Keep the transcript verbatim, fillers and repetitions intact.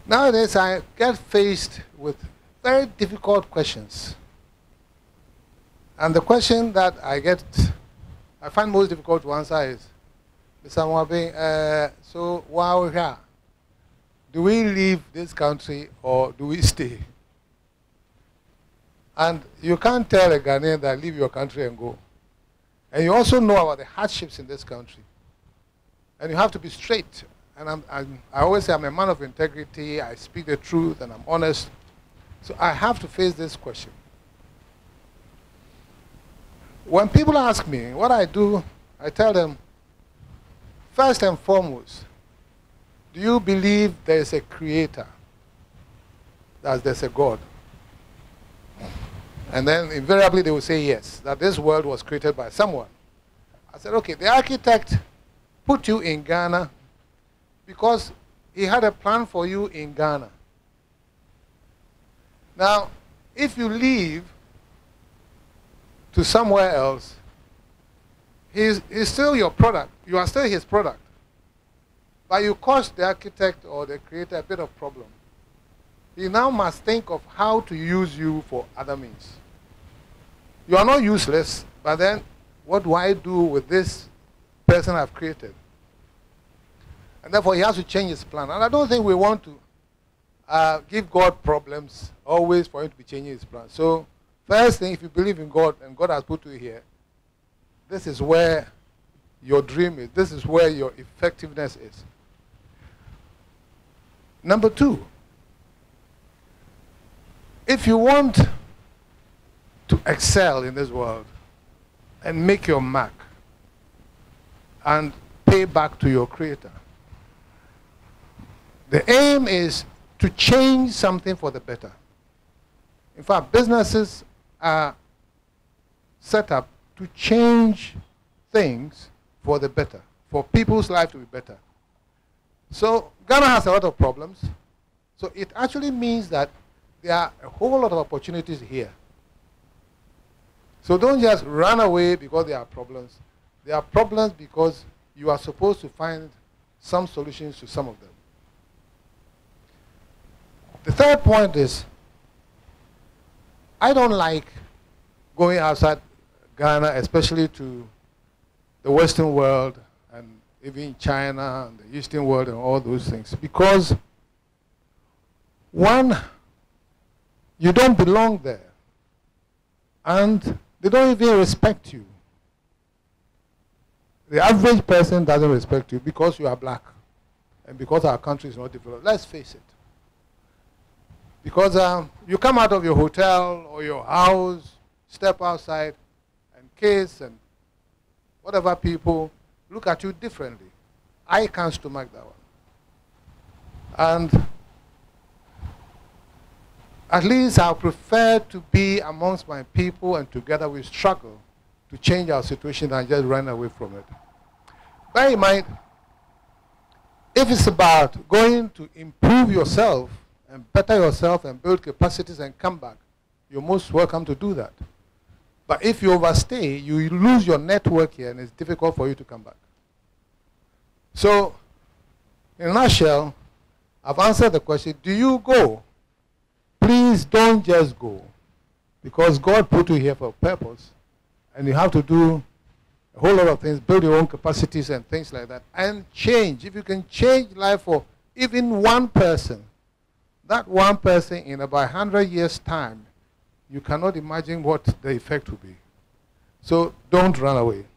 Nowadays, I get faced with very difficult questions. And the question that I get, I find most difficult to answer is, Mister Mwabe, uh, so while we're here, do we leave this country or do we stay? And you can't tell a Ghanaian that leave your country and go. And you also know about the hardships in this country. And you have to be straight. And I'm, I'm, I always say I'm a man of integrity, I speak the truth, and I'm honest. So I have to face this question. When people ask me what I do, I tell them, first and foremost, do you believe there is a creator? That there's a God? And then invariably they will say yes, that this world was created by someone. I said, okay, the architect put you in Ghana because he had a plan for you in Ghana. Now, if you leave to somewhere else, he's, he's still your product. You are still his product. But you caused the architect or the creator a bit of problem. He now must think of how to use you for other means. You are not useless, but then what do I do with this person I've created? And therefore, he has to change his plan. And I don't think we want to uh, give God problems always for him to be changing his plan. So, first thing, if you believe in God and God has put you here, this is where your dream is. This is where your effectiveness is. Number two, if you want to excel in this world and make your mark and pay back to your Creator, the aim is to change something for the better. In fact, businesses are set up to change things for the better, for people's life to be better. So Ghana has a lot of problems. So it actually means that there are a whole lot of opportunities here. So don't just run away because there are problems. There are problems because you are supposed to find some solutions to some of them. The third point is, I don't like going outside Ghana, especially to the Western world and even China and the Eastern world and all those things, because one, you don't belong there, and they don't even respect you. The average person doesn't respect you because you are black and because our country is not developed. Let's face it. Because um, you come out of your hotel or your house, step outside, and kids and whatever people look at you differently. I can't stomach that one. And at least I prefer to be amongst my people and together we struggle to change our situation and just run away from it. Bear in mind, if it's about going to improve yourself and better yourself and build capacities and come back, you're most welcome to do that. But if you overstay, you lose your network here and it's difficult for you to come back. So, in a nutshell, I've answered the question, do you go? Please don't just go. Because God put you here for a purpose. And you have to do a whole lot of things, build your own capacities and things like that. And change. If you can change life for even one person, that one person in about one hundred years' time, you cannot imagine what the effect will be. So don't run away.